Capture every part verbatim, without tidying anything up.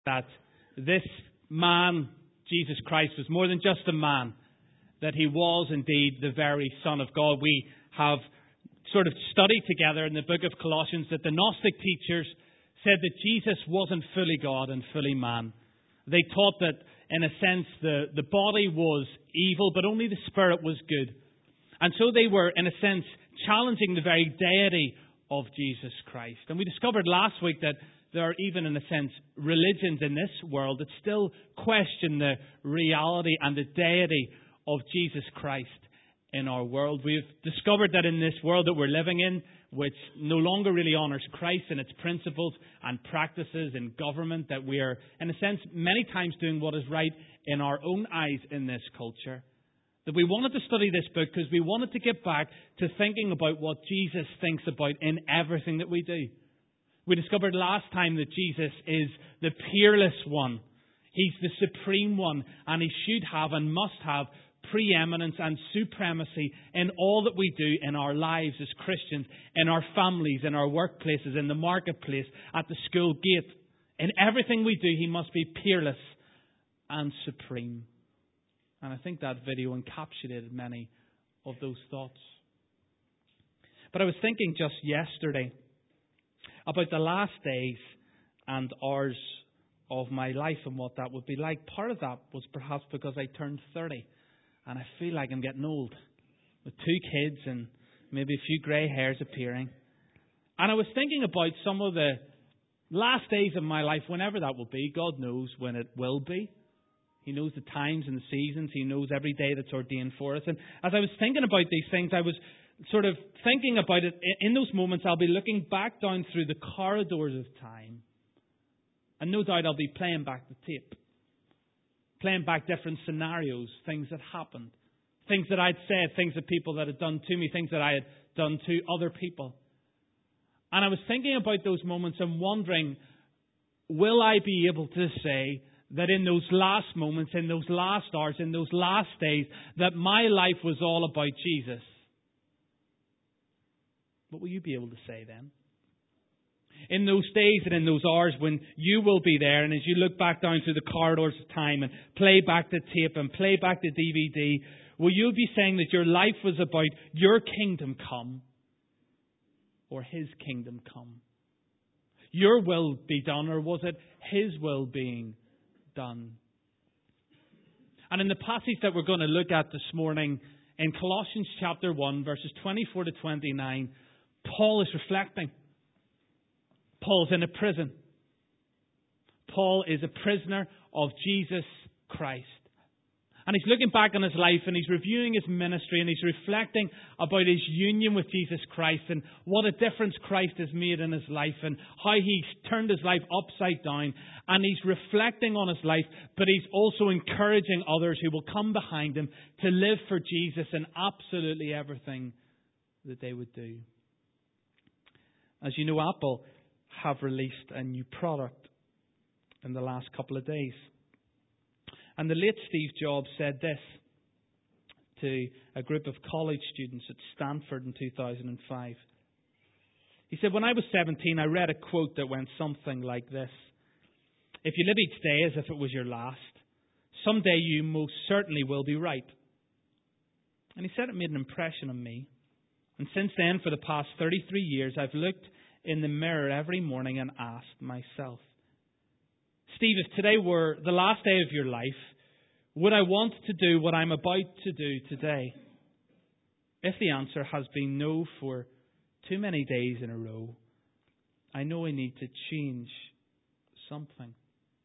that this man, Jesus Christ, was more than just a man, that he was indeed the very Son of God. We have sort of studied together in the book of Colossians that the Gnostic teachers said that Jesus wasn't fully God and fully man. They taught that, in a sense, the, the body was evil, but only the spirit was good. And so they were, in a sense, challenging the very deity of Jesus Christ. And we discovered last week that there are even, in a sense, religions in this world that still question the reality and the deity of Jesus Christ in our world. We've discovered that in this world that we're living in, which no longer really honours Christ and its principles and practices in government, that we are, in a sense, many times doing what is right in our own eyes in this culture. That we wanted to study this book because we wanted to get back to thinking about what Jesus thinks about in everything that we do. We discovered last time that Jesus is the peerless one. He's the supreme one, and he should have and must have preeminence and supremacy in all that we do in our lives as Christians, in our families, in our workplaces, in the marketplace, at the school gate. In everything we do, he must be peerless and supreme. And I think that video encapsulated many of those thoughts. But I was thinking just yesterday about the last days and hours of my life and what that would be like. Part of that was perhaps because I turned thirty and I feel like I'm getting old with two kids and maybe a few grey hairs appearing. And I was thinking about some of the last days of my life, whenever that will be. God knows when it will be. He knows the times and the seasons. He knows every day that's ordained for us. And as I was thinking about these things, I was sort of thinking about it. In those moments, I'll be looking back down through the corridors of time. And no doubt I'll be playing back the tape. Playing back different scenarios, things that happened. Things that I'd said, things that people that had done to me, things that I had done to other people. And I was thinking about those moments and wondering, will I be able to say that in those last moments, in those last hours, in those last days, that my life was all about Jesus? What will you be able to say then? In those days and in those hours when you will be there, and as you look back down through the corridors of time and play back the tape and play back the D V D, will you be saying that your life was about your kingdom come or His kingdom come? Your will be done, or was it His will being done? And in the passage that we're going to look at this morning, in Colossians chapter one, verses twenty-four to twenty-nine, Paul is reflecting. Paul's in a prison. Paul is a prisoner of Jesus Christ. And he's looking back on his life and he's reviewing his ministry and he's reflecting about his union with Jesus Christ and what a difference Christ has made in his life and how he's turned his life upside down. And he's reflecting on his life, but he's also encouraging others who will come behind him to live for Jesus in absolutely everything that they would do. As you know, Apple have released a new product in the last couple of days. And the late Steve Jobs said this to a group of college students at Stanford in two thousand five. He said, when I was seventeen, I read a quote that went something like this: if you live each day as if it was your last, someday you most certainly will be right. And he said it made an impression on me. And since then, for the past thirty-three years, I've looked in the mirror every morning and asked myself, Steve, if today were the last day of your life, would I want to do what I'm about to do today? If the answer has been no for too many days in a row, I know I need to change something.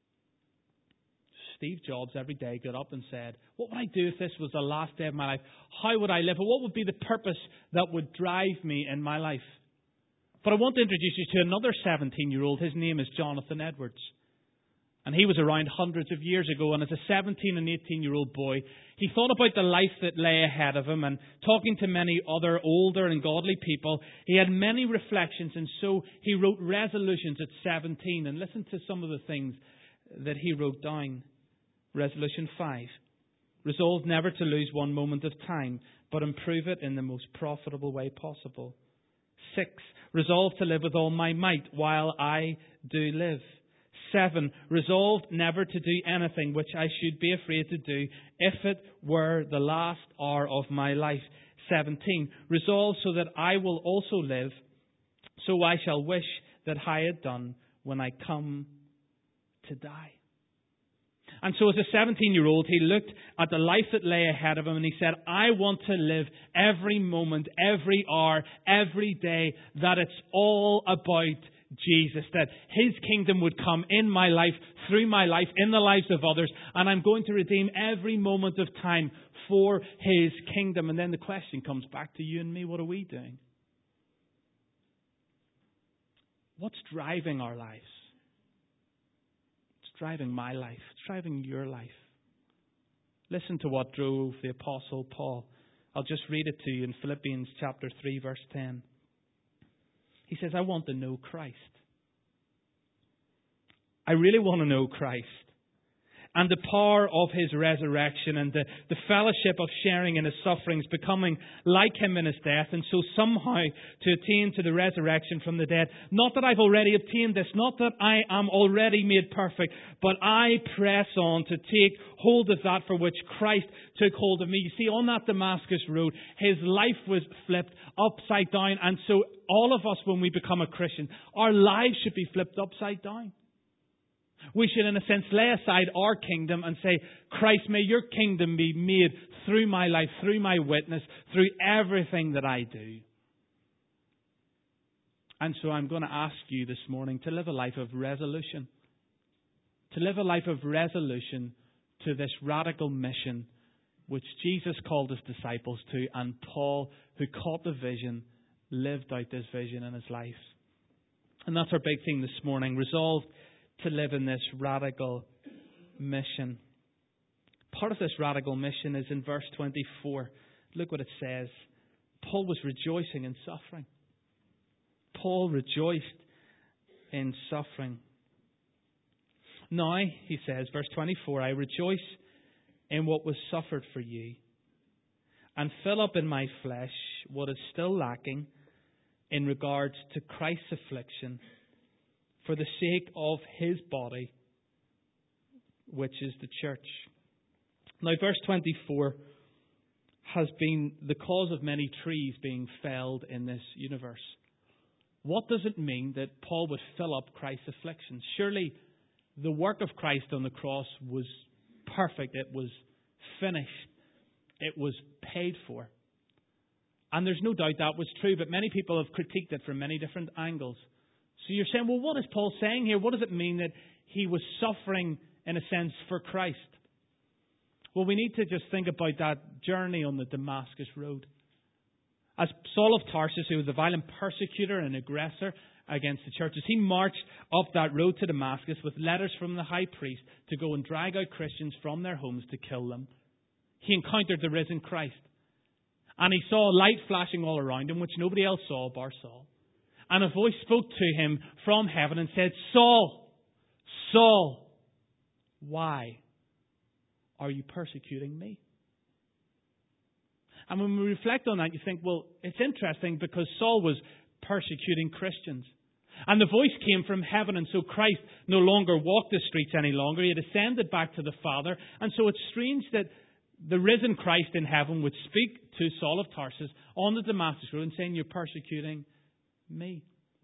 Steve Jobs every day got up and said, what would I do if this was the last day of my life? How would I live? Or what would be the purpose that would drive me in my life? But I want to introduce you to another seventeen-year-old. His name is Jonathan Edwards. And he was around hundreds of years ago. And as a seventeen and eighteen-year-old boy, he thought about the life that lay ahead of him. And talking to many other older and godly people, he had many reflections. And so he wrote resolutions at seventeen. And listen to some of the things that he wrote down. Resolution five. Resolve never to lose one moment of time, but improve it in the most profitable way possible. Six. Resolve to live with all my might while I do live. seven. Resolved never to do anything which I should be afraid to do if it were the last hour of my life. seventeen. Resolved so that I will also live, so I shall wish that I had done when I come to die. And so as a seventeen-year-old, he looked at the life that lay ahead of him and he said, I want to live every moment, every hour, every day, that it's all about Jesus, that His kingdom would come in my life, through my life, in the lives of others, and I'm going to redeem every moment of time for His kingdom. And then the question comes back to you and me, what are we doing? What's driving our lives? It's driving my life. It's driving your life. Listen to what drove the Apostle Paul. I'll just read it to you in Philippians chapter three, verse ten. He says, I want to know Christ. I really want to know Christ. And the power of His resurrection and the, the fellowship of sharing in His sufferings, becoming like Him in His death, and so somehow to attain to the resurrection from the dead. Not that I've already obtained this, not that I am already made perfect, but I press on to take hold of that for which Christ took hold of me. You see, on that Damascus road, His life was flipped upside down, and so all of us, when we become a Christian, our lives should be flipped upside down. We should, in a sense, lay aside our kingdom and say, Christ, may your kingdom be made through my life, through my witness, through everything that I do. And so I'm going to ask you this morning to live a life of resolution. To live a life of resolution to this radical mission which Jesus called His disciples to, and Paul, who caught the vision, lived out this vision in his life. And that's our big theme this morning, resolved to live in this radical mission. Part of this radical mission is in verse twenty-four. Look what it says. Paul was rejoicing in suffering. Paul rejoiced in suffering. Now, he says, verse twenty-four, I rejoice in what was suffered for you, and fill up in my flesh what is still lacking in regards to Christ's affliction, for the sake of His body, which is the church. Now, verse twenty-four has been the cause of many trees being felled in this universe. What does it mean that Paul would fill up Christ's afflictions? Surely the work of Christ on the cross was perfect. It was finished. It was paid for. And there's no doubt that was true, but many people have critiqued it from many different angles. So you're saying, well, what is Paul saying here? What does it mean that he was suffering, in a sense, for Christ? Well, we need to just think about that journey on the Damascus road. As Saul of Tarsus, who was a violent persecutor and aggressor against the churches, he marched up that road to Damascus with letters from the high priest to go and drag out Christians from their homes to kill them. He encountered the risen Christ. And he saw light flashing all around him, which nobody else saw bar Saul. And a voice spoke to him from heaven and said, Saul, Saul, why are you persecuting me? And when we reflect on that, you think, well, it's interesting because Saul was persecuting Christians. And the voice came from heaven, and so Christ no longer walked the streets any longer. He had ascended back to the Father. And so it's strange that the risen Christ in heaven would speak to Saul of Tarsus on the Damascus road and saying, you're persecuting me.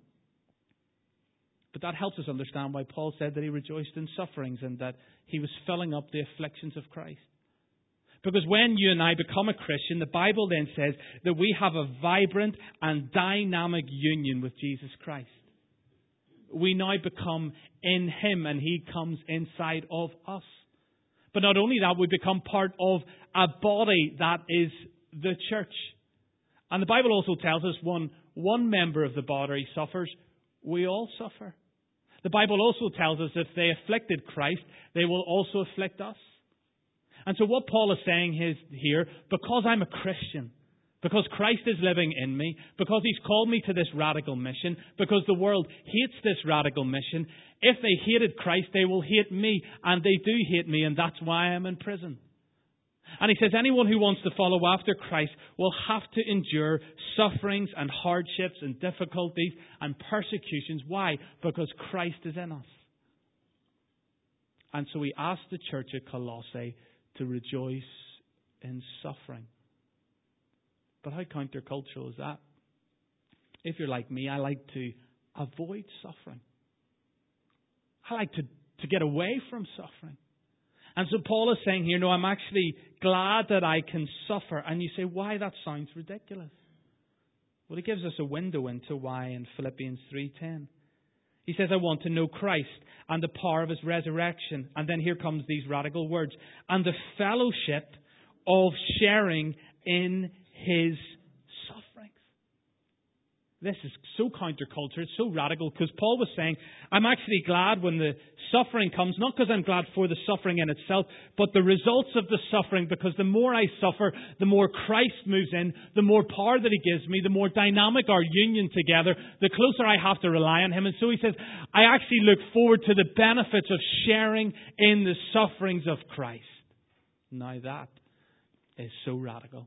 But that helps us understand why Paul said that he rejoiced in sufferings and that he was filling up the afflictions of Christ. Because when you and I become a Christian, the Bible then says that we have a vibrant and dynamic union with Jesus Christ. We now become in Him and He comes inside of us. But not only that, we become part of a body that is the church. And the Bible also tells us when one member of the body suffers, we all suffer. The Bible also tells us if they afflicted Christ, they will also afflict us. And so what Paul is saying is here, because I'm a Christian, because Christ is living in me, because He's called me to this radical mission, because the world hates this radical mission, if they hated Christ, they will hate me, and they do hate me, and that's why I'm in prison. And he says anyone who wants to follow after Christ will have to endure sufferings and hardships and difficulties and persecutions. Why? Because Christ is in us. And so he asked the church at Colossae to rejoice in suffering. But how countercultural is that? If you're like me, I like to avoid suffering. I like to, to get away from suffering. And so Paul is saying here, no, I'm actually glad that I can suffer. And you say, why? That sounds ridiculous. Well, he gives us a window into why in Philippians three ten. He says, I want to know Christ and the power of His resurrection. And then here comes these radical words. And the fellowship of sharing in His sufferings. This is so counterculture, it's so radical, because Paul was saying, I'm actually glad when the suffering comes, not because I'm glad for the suffering in itself, but the results of the suffering, because the more I suffer, the more Christ moves in, the more power that He gives me, the more dynamic our union together, the closer I have to rely on Him. And so he says, I actually look forward to the benefits of sharing in the sufferings of Christ. Now that is so radical.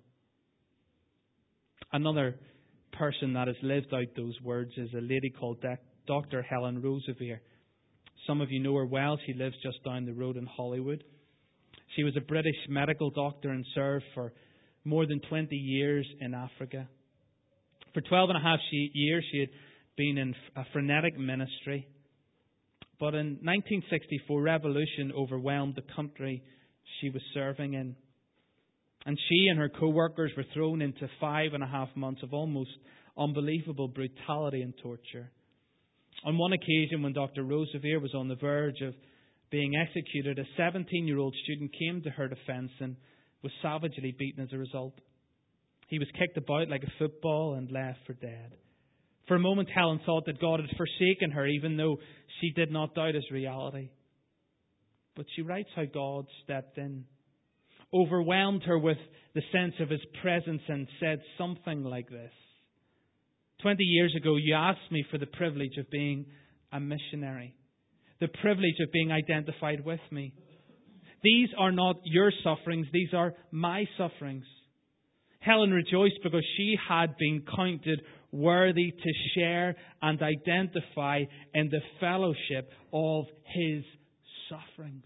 Another person that has lived out those words is a lady called Doctor Helen Roseveare. Some of you know her well. She lives just down the road in Hollywood. She was a British medical doctor and served for more than twenty years in Africa. For twelve and a half years she had been in a frenetic ministry. But in nineteen sixty-four, revolution overwhelmed the country she was serving in. And she and her co-workers were thrown into five and a half months of almost unbelievable brutality and torture. On one occasion, when Doctor Roseveare was on the verge of being executed, a seventeen-year-old student came to her defence and was savagely beaten as a result. He was kicked about like a football and left for dead. For a moment, Helen thought that God had forsaken her, even though she did not doubt His reality. But she writes how God stepped in, overwhelmed her with the sense of His presence, and said something like this. Twenty years ago, you asked me for the privilege of being a missionary, the privilege of being identified with me. These are not your sufferings, these are my sufferings. Helen rejoiced because she had been counted worthy to share and identify in the fellowship of His sufferings.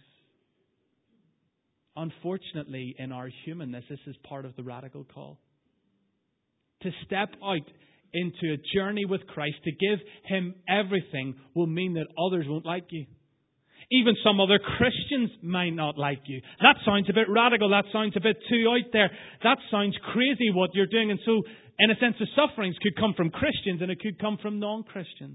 Unfortunately, in our humanness, this is part of the radical call. To step out into a journey with Christ, to give Him everything, will mean that others won't like you. Even some other Christians might not like you. That sounds a bit radical. That sounds a bit too out there. That sounds crazy what you're doing. And so, in a sense, the sufferings could come from Christians and it could come from non-Christians.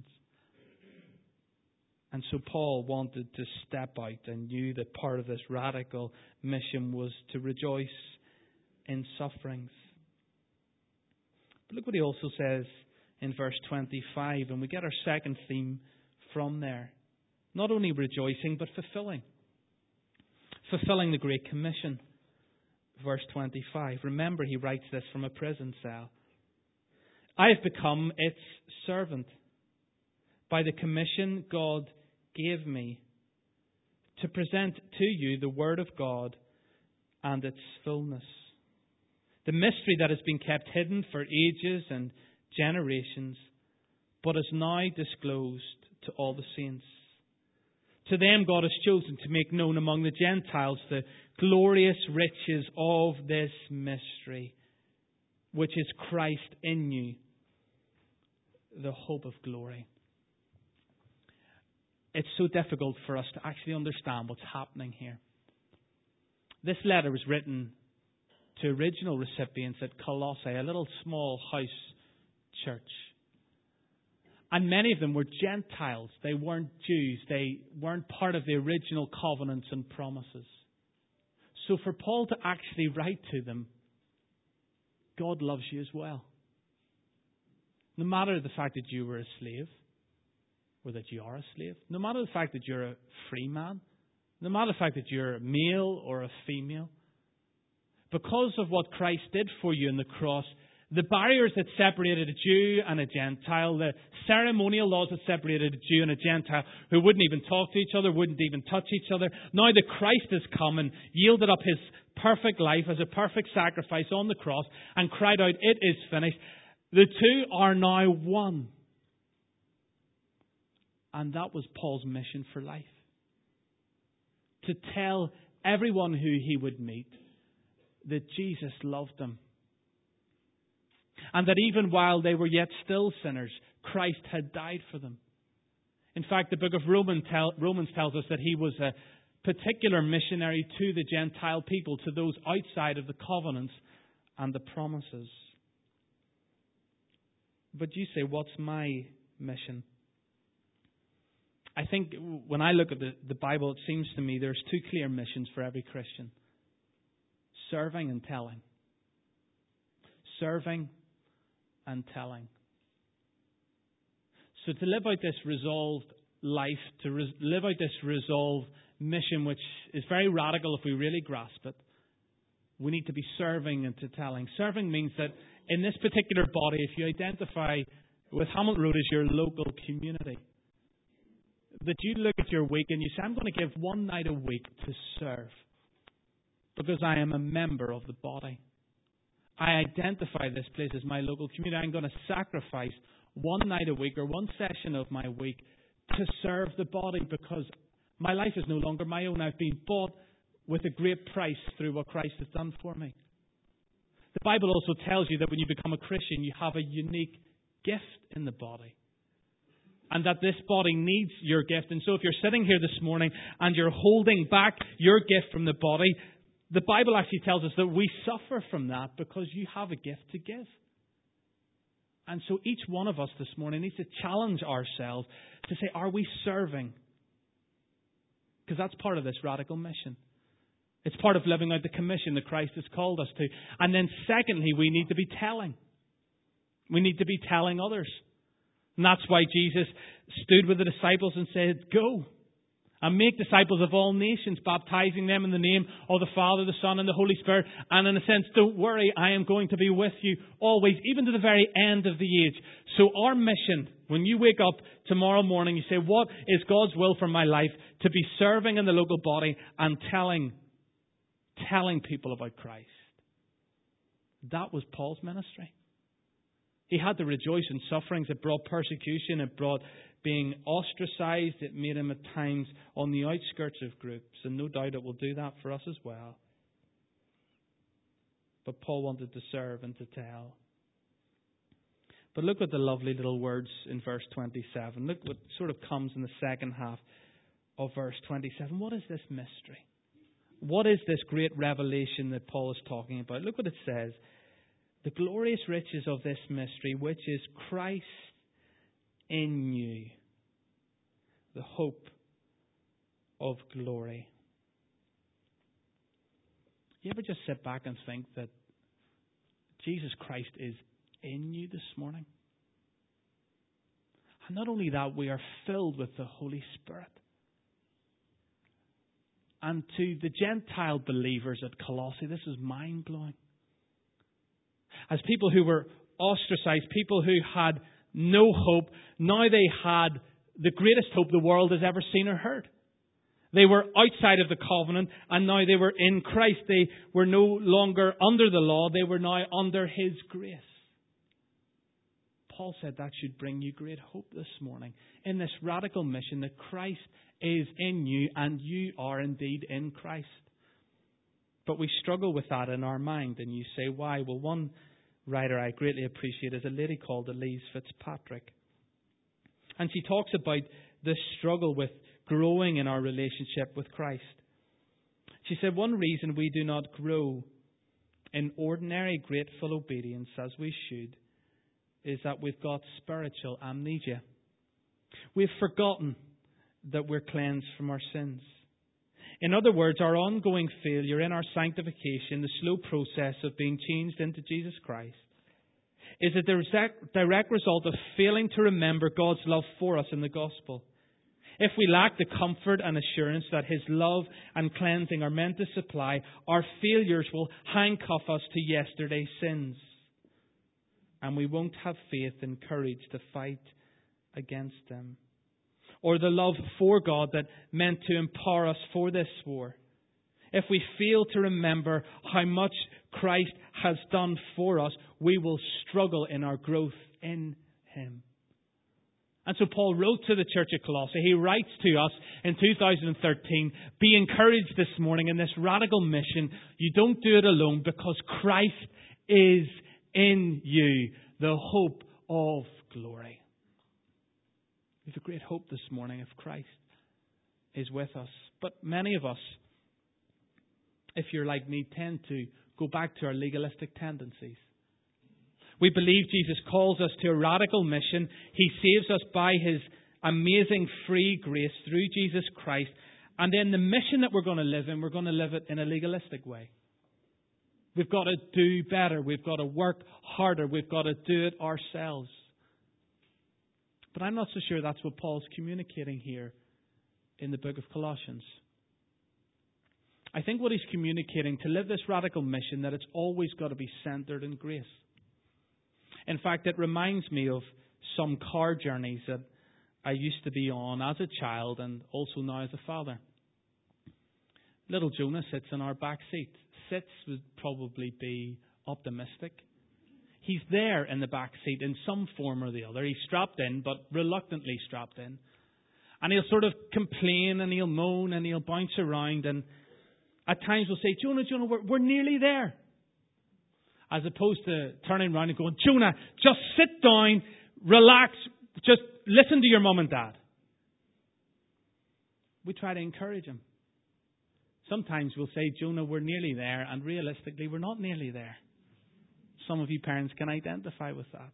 And so Paul wanted to step out and knew that part of this radical mission was to rejoice in sufferings. But look what he also says in verse twenty-five, and we get our second theme from there. Not only rejoicing, but fulfilling. Fulfilling the Great Commission. Verse twenty-five. Remember, he writes this from a prison cell. I have become its servant by the commission God gave me to present to you the Word of God and its fullness. The mystery that has been kept hidden for ages and generations, but is now disclosed to all the saints. To them God has chosen to make known among the Gentiles the glorious riches of this mystery, which is Christ in you, the hope of glory. It's so difficult for us to actually understand what's happening here. This letter was written to original recipients at Colossae, a little small house church. And many of them were Gentiles. They weren't Jews. They weren't part of the original covenants and promises. So for Paul to actually write to them, God loves you as well. No matter the fact that you were a slave, or that you are a slave, no matter the fact that you're a free man, no matter the fact that you're a male or a female, because of what Christ did for you on the cross, the barriers that separated a Jew and a Gentile, the ceremonial laws that separated a Jew and a Gentile who wouldn't even talk to each other, wouldn't even touch each other, now that Christ has come and yielded up His perfect life as a perfect sacrifice on the cross and cried out, it is finished, the two are now one. And that was Paul's mission for life. to tell everyone who he would meet that Jesus loved them. And that even while they were yet still sinners, Christ had died for them. In fact, the book of Romans, tell, Romans tells us that he was a particular missionary to the Gentile people, to those outside of the covenants and the promises. But you say, what's my mission? I think when I look at the, the Bible, it seems to me there's two clear missions for every Christian. Serving and telling. Serving and telling. So to live out this resolved life, to res- live out this resolved mission, which is very radical if we really grasp it, we need to be serving and to telling. Serving means that in this particular body, if you identify with Hamilton Road as your local community, that you look at your week and you say, I'm going to give one night a week to serve because I am a member of the body. I identify this place as my local community. I'm going to sacrifice one night a week or one session of my week to serve the body because my life is no longer my own. I've been bought with a great price through what Christ has done for me. The Bible also tells you that when you become a Christian, you have a unique gift in the body. And that this body needs your gift. And so if you're sitting here this morning and you're holding back your gift from the body, the Bible actually tells us that we suffer from that because you have a gift to give. And so each one of us this morning needs to challenge ourselves to say, are we serving? Because that's part of this radical mission. It's part of living out the commission that Christ has called us to. And then secondly, we need to be telling. We need to be telling others. And that's why Jesus stood with the disciples and said, go and make disciples of all nations, baptizing them in the name of the Father, the Son, and the Holy Spirit. And in a sense, don't worry, I am going to be with you always, even to the very end of the age. So our mission, when you wake up tomorrow morning, you say, what is God's will for my life? To be serving in the local body and telling, telling people about Christ. That was Paul's ministry. He had to rejoice in sufferings. It brought persecution. It brought being ostracized. It made him at times on the outskirts of groups. And no doubt it will do that for us as well. But Paul wanted to serve and to tell. But look at the lovely little words in verse twenty-seven. Look what sort of comes in the second half of verse twenty-seven. What is this mystery? What is this great revelation that Paul is talking about? Look what it says. The glorious riches of this mystery, which is Christ in you, the hope of glory. You ever just sit back and think that Jesus Christ is in you this morning? And not only that, we are filled with the Holy Spirit. And to the Gentile believers at Colossae, this is mind-blowing. As people who were ostracized, people who had no hope, now they had the greatest hope the world has ever seen or heard. They were outside of the covenant, and now they were in Christ. They were no longer under the law, they were now under His grace. Paul said that should bring you great hope this morning in this radical mission that Christ is in you and you are indeed in Christ. But we struggle with that in our mind. And you say, why? Well, one writer I greatly appreciate is a lady called Elise Fitzpatrick. And she talks about this struggle with growing in our relationship with Christ. She said, one reason we do not grow in ordinary grateful obedience as we should is that we've got spiritual amnesia. We've forgotten that we're cleansed from our sins. In other words, our ongoing failure in our sanctification, the slow process of being changed into Jesus Christ, is a direct, direct result of failing to remember God's love for us in the gospel. If we lack the comfort and assurance that His love and cleansing are meant to supply, our failures will handcuff us to yesterday's sins. And we won't have faith and courage to fight against them. Or the love for God that meant to empower us for this war. If we fail to remember how much Christ has done for us, we will struggle in our growth in Him. And so Paul wrote to the church at Colossae. He writes to us in two thousand thirteen, be encouraged this morning in this radical mission. You don't do it alone because Christ is in you, the hope of glory. We have a great hope this morning if Christ is with us. But many of us, if you're like me, tend to go back to our legalistic tendencies. We believe Jesus calls us to a radical mission. He saves us by His amazing free grace through Jesus Christ. And then the mission that we're going to live in, we're going to live it in a legalistic way. We've got to do better. We've got to work harder. We've got to do it ourselves. But I'm not so sure that's what Paul's communicating here in the book of Colossians. I think what he's communicating, to live this radical mission, that it's always got to be centered in grace. In fact, it reminds me of some car journeys that I used to be on as a child and also now as a father. Little Jonah sits in our back seat. Sits would probably be optimistic. He's there in the back seat in some form or the other. He's strapped in, but reluctantly strapped in. And he'll sort of complain and he'll moan and he'll bounce around. And at times we'll say, Jonah, Jonah, we're, we're nearly there. As opposed to turning around and going, Jonah, just sit down, relax, just listen to your mum and dad. We try to encourage him. Sometimes we'll say, Jonah, we're nearly there, and realistically, we're not nearly there. Some of you parents can identify with that.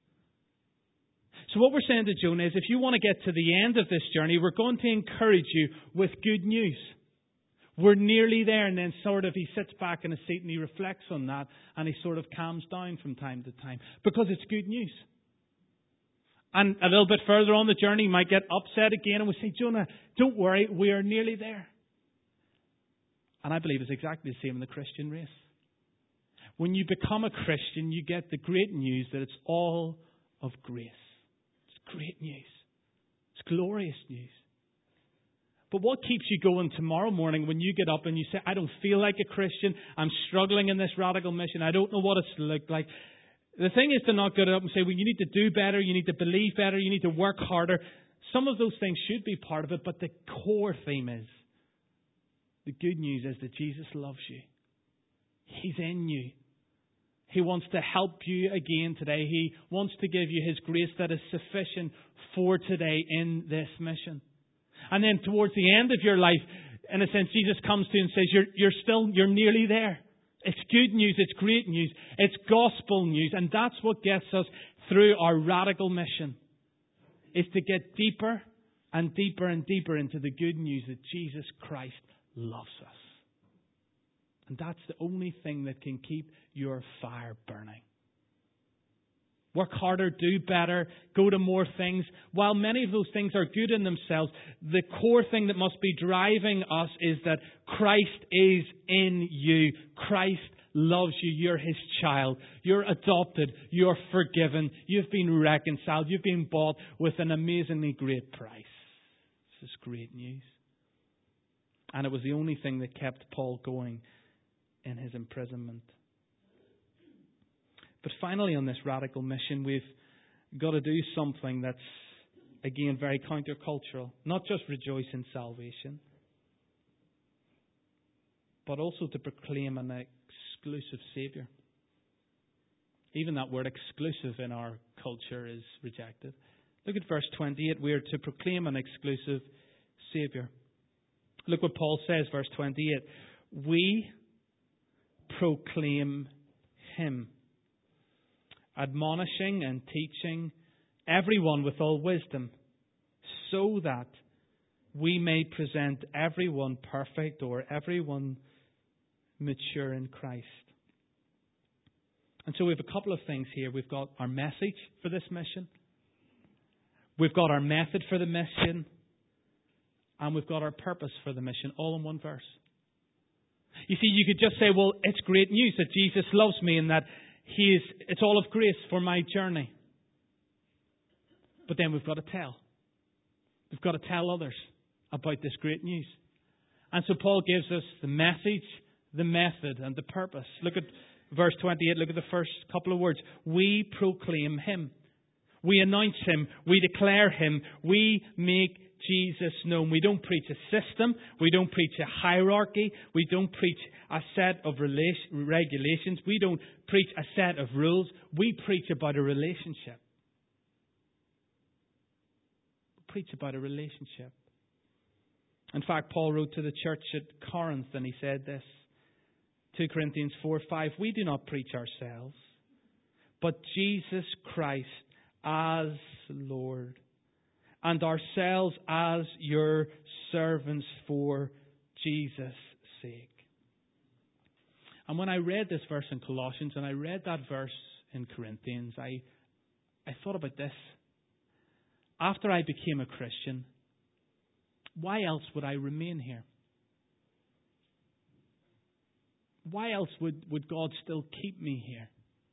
So what we're saying to Jonah is, if you want to get to the end of this journey, we're going to encourage you with good news. We're nearly there, and then sort of he sits back in a seat and he reflects on that, and he sort of calms down from time to time, because it's good news. And a little bit further on the journey, he might get upset again, and we say, Jonah, don't worry, we are nearly there. And I believe it's exactly the same in the Christian race. When you become a Christian, you get the great news that it's all of grace. It's great news. It's glorious news. But what keeps you going tomorrow morning when you get up and you say, I don't feel like a Christian, I'm struggling in this radical mission, I don't know what it's looked like. The thing is to not get up and say, well, you need to do better, you need to believe better, you need to work harder. Some of those things should be part of it, but the core theme is, the good news is that Jesus loves you. He's in you. He wants to help you again today. He wants to give you His grace that is sufficient for today in this mission. And then towards the end of your life, in a sense, Jesus comes to you and says, you're, you're still, you're nearly there. It's good news. It's great news. It's gospel news. And that's what gets us through our radical mission. Is to get deeper and deeper and deeper into the good news that Jesus Christ loves us. And that's the only thing that can keep your fire burning. Work harder, do better, go to more things. While many of those things are good in themselves, the core thing that must be driving us is that Christ is in you. Christ loves you. You're His child. You're adopted. You're forgiven. You've been reconciled. You've been bought with an amazingly great price. This is great news. And it was the only thing that kept Paul going in his imprisonment. But finally, on this radical mission, we've got to do something that's, again, very countercultural. Not just rejoice in salvation, but also to proclaim an exclusive Saviour. Even that word exclusive in our culture is rejected. Look at verse twenty-eight. We are to proclaim an exclusive Saviour. Look what Paul says, verse twenty-eight. We proclaim Him, admonishing and teaching everyone with all wisdom, so that we may present everyone perfect, or everyone mature in Christ. And so we have a couple of things here. We've got our message for this mission. We've got our method for the mission. And we've got our purpose for the mission, all in one verse. You see, you could just say, well, it's great news that Jesus loves me and that He is, it's all of grace for my journey. But then we've got to tell. We've got to tell others about this great news. And so Paul gives us the message, the method, and the purpose. Look at verse twenty-eight. Look at the first couple of words. We proclaim Him. We announce Him. We declare Him. We make Jesus known. We don't preach a system. We don't preach a hierarchy. We don't preach a set of relation, regulations. We don't preach a set of rules. We preach about a relationship. We preach about a relationship. In fact, Paul wrote to the church at Corinth and he said this, two Corinthians four five, we do not preach ourselves, but Jesus Christ as Lord, and ourselves as your servants for Jesus' sake. And when I read this verse in Colossians and I read that verse in Corinthians, I, I thought about this. After I became a Christian, why else would I remain here? Why else would, would God still keep me here?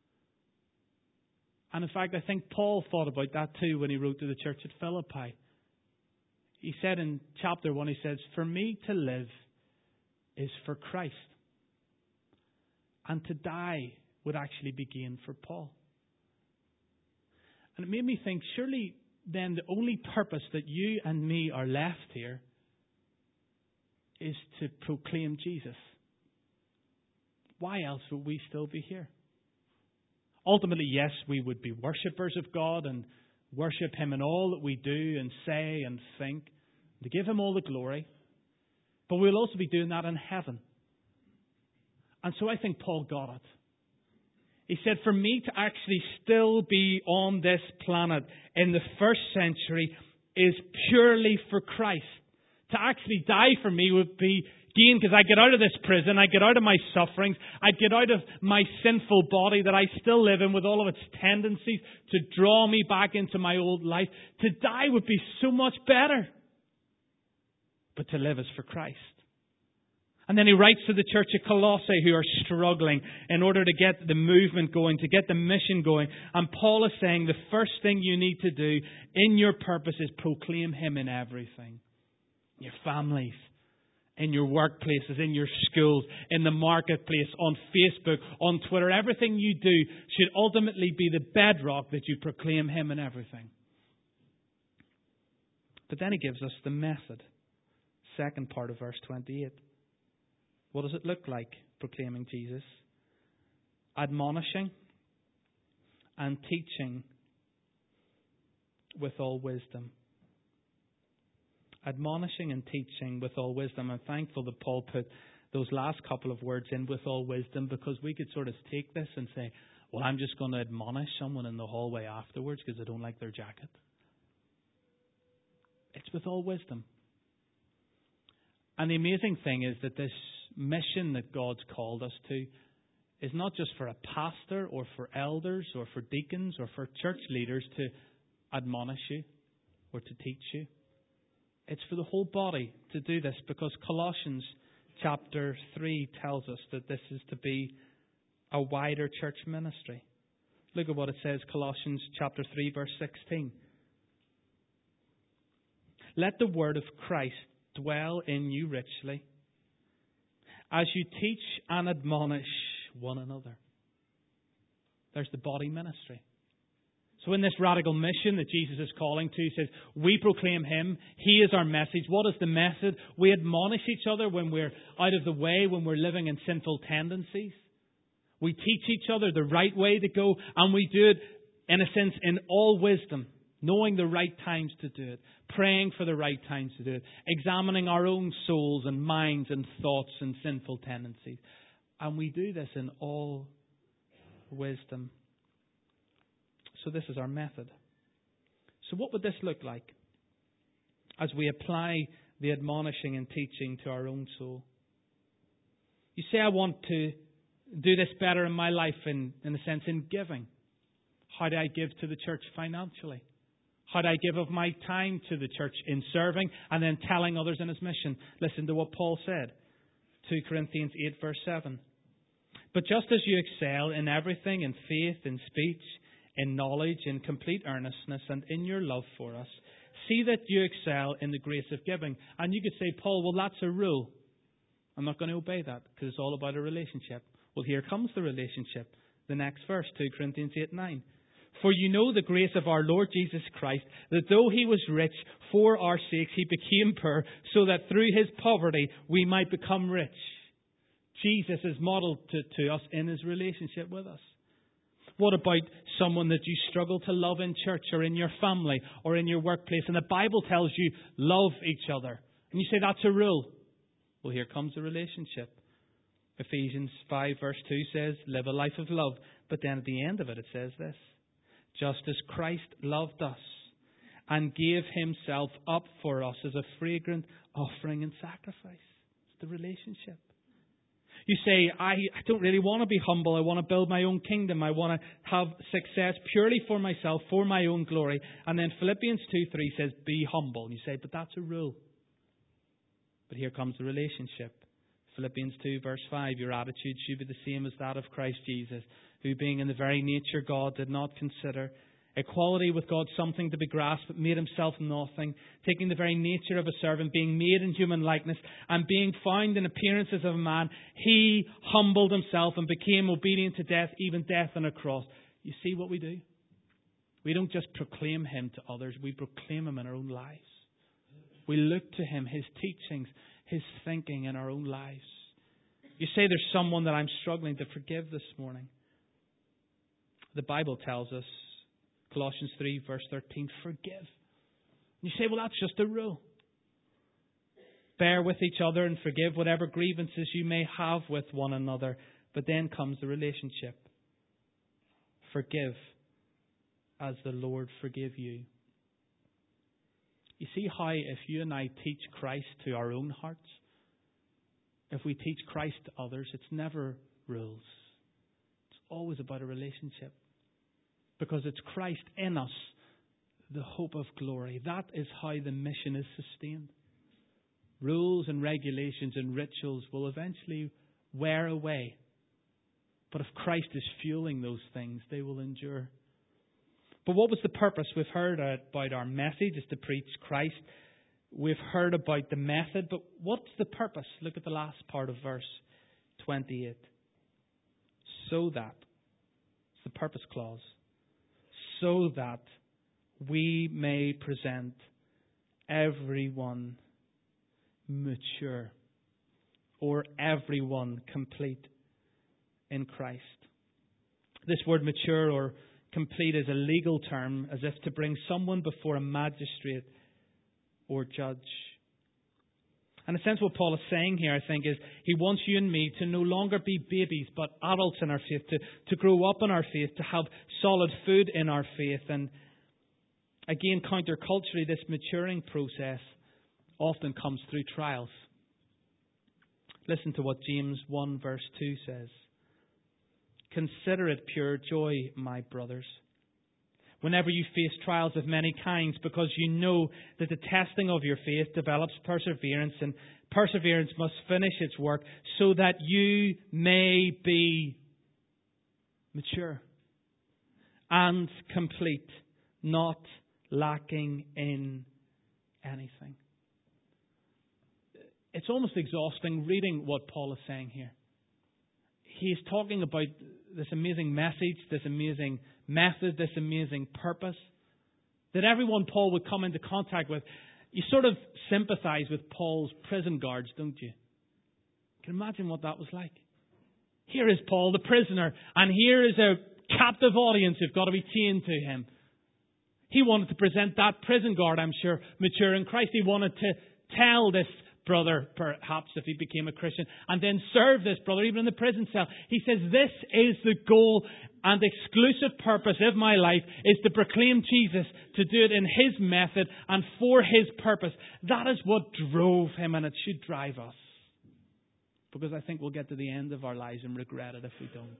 And in fact, I think Paul thought about that too when he wrote to the church at Philippi. He said in chapter one, he says, for me to live is for Christ. And to die would actually be gain for Paul. And it made me think, surely then the only purpose that you and me are left here is to proclaim Jesus. Why else would we still be here? Ultimately, yes, we would be worshippers of God and worship Him in all that we do and say and think, to give Him all the glory. But we'll also be doing that in heaven. And so I think Paul got it. He said, for me to actually still be on this planet in the first century is purely for Christ. To actually die for me would be gain, because I get out of this prison, I get out of my sufferings, I get out of my sinful body that I still live in with all of its tendencies to draw me back into my old life. To die would be so much better. But to live is for Christ. And then he writes to the church at Colossae who are struggling in order to get the movement going, to get the mission going. And Paul is saying the first thing you need to do in your purpose is proclaim Him in everything. In your families, in your workplaces, in your schools, in the marketplace, on Facebook, on Twitter. Everything you do should ultimately be the bedrock that you proclaim Him in everything. But then he gives us the method. Second part of verse twenty-eight. What does it look like, proclaiming Jesus? Admonishing and teaching with all wisdom. Admonishing and teaching with all wisdom. I'm thankful that Paul put those last couple of words in, with all wisdom, because we could sort of take this and say, well, I'm just going to admonish someone in the hallway afterwards because I don't like their jacket. It's with all wisdom. And the amazing thing is that this mission that God's called us to is not just for a pastor or for elders or for deacons or for church leaders to admonish you or to teach you. It's for the whole body to do this, because Colossians chapter three tells us that this is to be a wider church ministry. Look at what it says, Colossians chapter three, verse sixteen. Let the word of Christ dwell in you richly, as you teach and admonish one another. There's the body ministry. So in this radical mission that Jesus is calling to, he says, we proclaim Him. He is our message. What is the method? We admonish each other when we're out of the way, when we're living in sinful tendencies. We teach each other the right way to go, and we do it, in a sense, in all wisdom, knowing the right times to do it, praying for the right times to do it, examining our own souls and minds and thoughts and sinful tendencies. And we do this in all wisdom. So this is our method. So what would this look like as we apply the admonishing and teaching to our own soul? You say, I want to do this better in my life, in, in a sense, in giving. How do I give to the church financially? How do I give of my time to the church in serving and then telling others in His mission? Listen to what Paul said. two Corinthians eight, verse seven. But just as you excel in everything, in faith, in speech, in knowledge, in complete earnestness, and in your love for us, see that you excel in the grace of giving. And you could say, Paul, well, that's a rule. I'm not going to obey that because it's all about a relationship. Well, here comes the relationship. The next verse, two Corinthians eight, nine. For you know the grace of our Lord Jesus Christ, that though he was rich, for our sakes he became poor, so that through his poverty we might become rich. Jesus is modeled to, to us in his relationship with us. What about someone that you struggle to love in church or in your family or in your workplace? And the Bible tells you, love each other. And you say, that's a rule. Well, here comes the relationship. Ephesians five verse two says, live a life of love. But then at the end of it, it says this. Just as Christ loved us and gave himself up for us as a fragrant offering and sacrifice. It's the relationship. You say, I, I don't really want to be humble. I want to build my own kingdom. I want to have success purely for myself, for my own glory. And then Philippians two three says, be humble. And you say, but that's a rule. But here comes the relationship. Philippians two verse five, your attitude should be the same as that of Christ Jesus, who being in the very nature God did not consider equality with God something to be grasped, but made himself nothing, taking the very nature of a servant, being made in human likeness, and being found in appearances of a man, he humbled himself and became obedient to death, even death on a cross. You see what we do? We don't just proclaim him to others, we proclaim him in our own lives. We look to him, his teachings, his thinking in our own lives. You say there's someone that I'm struggling to forgive this morning. The Bible tells us, Colossians three verse thirteen, forgive. You say, well, that's just a rule. Bear with each other and forgive whatever grievances you may have with one another. But then comes the relationship. Forgive as the Lord forgave you. You see how if you and I teach Christ to our own hearts, if we teach Christ to others, it's never rules. It's always about a relationship. Because it's Christ in us, the hope of glory. That is how the mission is sustained. Rules and regulations and rituals will eventually wear away. But if Christ is fueling those things, they will endure. But what was the purpose? We've heard about our message is to preach Christ. We've heard about the method, but what's the purpose? Look at the last part of verse twenty-eight. So that, it's the purpose clause, so that we may present everyone mature or everyone complete in Christ. This word mature or complete is a legal term, as if to bring someone before a magistrate or judge. And in a sense, what Paul is saying here, I think, is he wants you and me to no longer be babies, but adults in our faith, to, to grow up in our faith, to have solid food in our faith. And again, counterculturally, this maturing process often comes through trials. Listen to what James one verse two says. Consider it pure joy, my brothers, whenever you face trials of many kinds, because you know that the testing of your faith develops perseverance, and perseverance must finish its work so that you may be mature and complete, not lacking in anything. It's almost exhausting reading what Paul is saying here. He's talking about this amazing message, this amazing method, this amazing purpose that everyone Paul would come into contact with. You sort of sympathize with Paul's prison guards, don't you? You can imagine what that was like. Here is Paul, the prisoner, and here is a captive audience who've got to be chained to him. He wanted to present that prison guard, I'm sure, mature in Christ. He wanted to tell this brother, perhaps, if he became a Christian, and then serve this brother, even in the prison cell. He says, this is the goal and exclusive purpose of my life, is to proclaim Jesus, to do it in his method and for his purpose. That is what drove him, and it should drive us. Because I think we'll get to the end of our lives and regret it if we don't.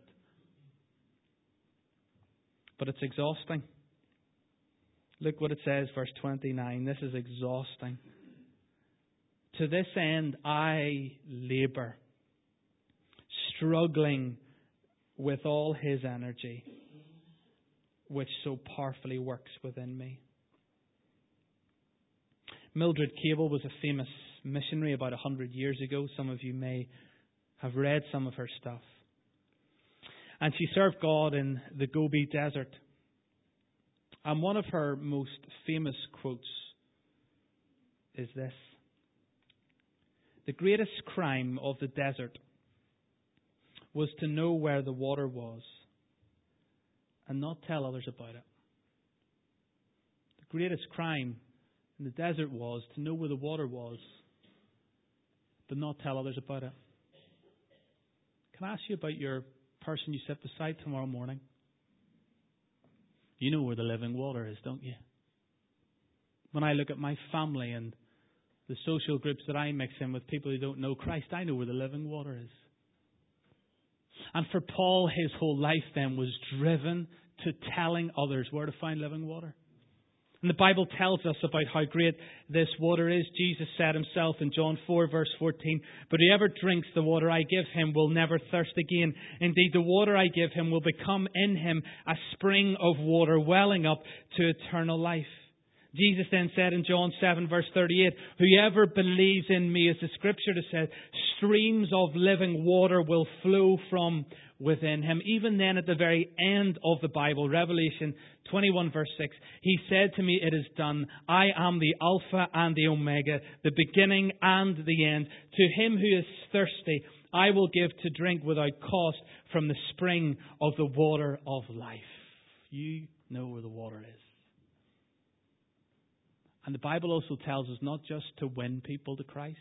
But it's exhausting. Look what it says, verse twenty-nine. This is exhausting. To this end I labour, struggling with all his energy, which so powerfully works within me. Mildred Cable was a famous missionary about a hundred years ago. Some of you may have read some of her stuff. And she served God in the Gobi Desert. And one of her most famous quotes is this: "The greatest crime of the desert was to know where the water was and not tell others about it." The greatest crime in the desert was to know where the water was, but not tell others about it. Can I ask you about your person you sit beside tomorrow morning? You know where the living water is, don't you? When I look at my family and the social groups that I mix in with people who don't know Christ, I know where the living water is. And for Paul, his whole life then was driven to telling others where to find living water. And the Bible tells us about how great this water is. Jesus said himself in John four, verse fourteen, "But whoever drinks the water I give him will never thirst again. Indeed, the water I give him will become in him a spring of water welling up to eternal life." Jesus then said in John seven, verse thirty-eight, "Whoever believes in me," as the scripture has said, "streams of living water will flow from within him." Even then, at the very end of the Bible, Revelation twenty-one, verse six, "He said to me, it is done. I am the Alpha and the Omega, the beginning and the end. To him who is thirsty, I will give to drink without cost from the spring of the water of life." You know where the water is. And the Bible also tells us not just to win people to Christ,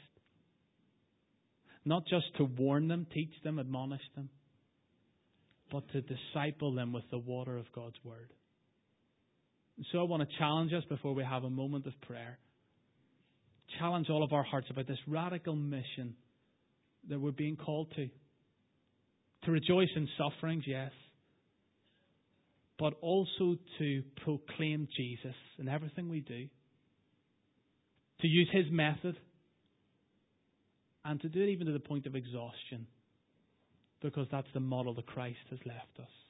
not just to warn them, teach them, admonish them, but to disciple them with the water of God's Word. And so I want to challenge us before we have a moment of prayer. Challenge all of our hearts about this radical mission that we're being called to. To rejoice in sufferings, yes, but also to proclaim Jesus in everything we do. To use His method, and to do it even to the point of exhaustion, because that's the model that Christ has left us.